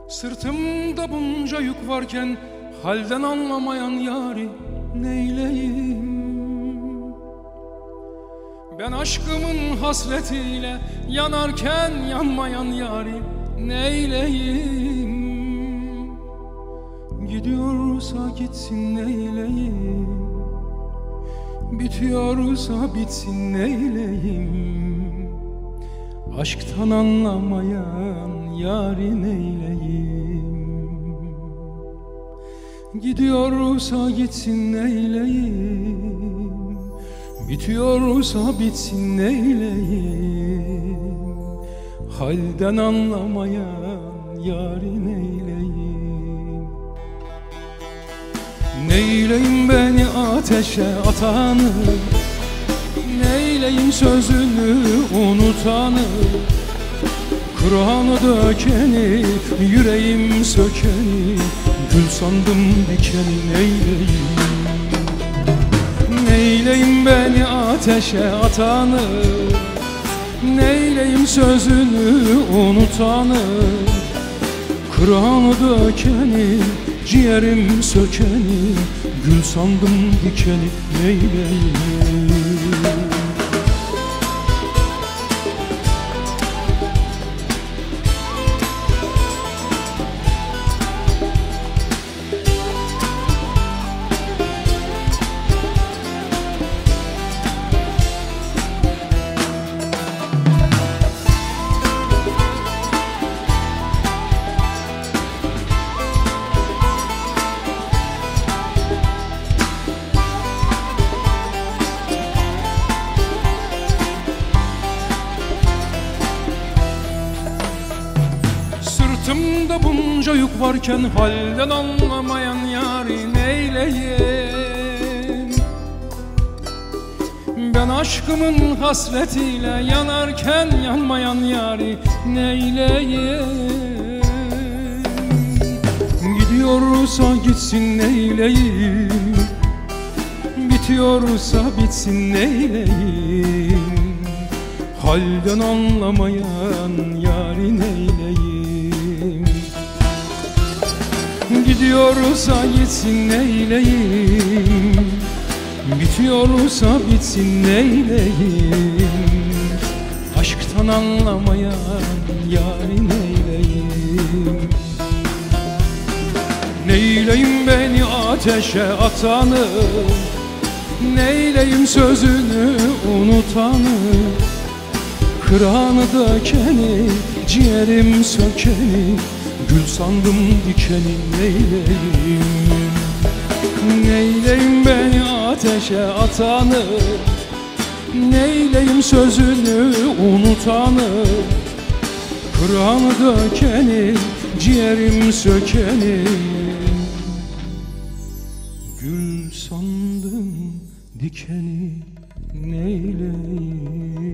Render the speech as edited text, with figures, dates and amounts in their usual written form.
Sırtımda bunca yük varken halden anlamayan yâri neyleyim? Ben aşkımın hasretiyle yanarken yanmayan yâri neyleyim? Gidiyorsa gitsin neyleyim? Bitiyorsa bitsin neyleyim? Aşktan anlamayan yâri neyleyim? Gidiyorsa gitsin neyleyim? Bitiyorsa bitsin neyleyim? Halden anlamayan yâri neyleyim? Neyleyim beni ateşe atanı? Neyleyim sözünü unutanı? Kur'an'ı dökeni, yüreğim sökeni, gül sandım dikeni neyleyim? Neyleyim beni ateşe atanı? Neyleyim sözünü unutanı? Kur'an'ı dökeni, ciğerim sökeni, gül sandım dikeni neyleyim? Sırtımda bunca yük varken halden anlamayan yâri neyleyim? Ben aşkımın hasretiyle yanarken yanmayan yâri neyleyim? Gidiyorsa gitsin neyleyim? Bitiyorsa bitsin neyleyim? Halden anlamayan yâri neyleyim? Gidiyorsa gitsin neyleyim? Bitiyorsa bitsin neyleyim? Aşktan anlamayan yâri neyleyim? Neyleyim beni ateşe atanı? Neyleyim sözünü unutanı? Kırağını dökeni, ciğerim sökeni, gül sandım dikeni neyleyim? Neyleyim beni ateşe atanı? Neyleyim sözünü unutanı? Kırağını dökeni, ciğerim sökeni, gül sandım dikeni neyleyim?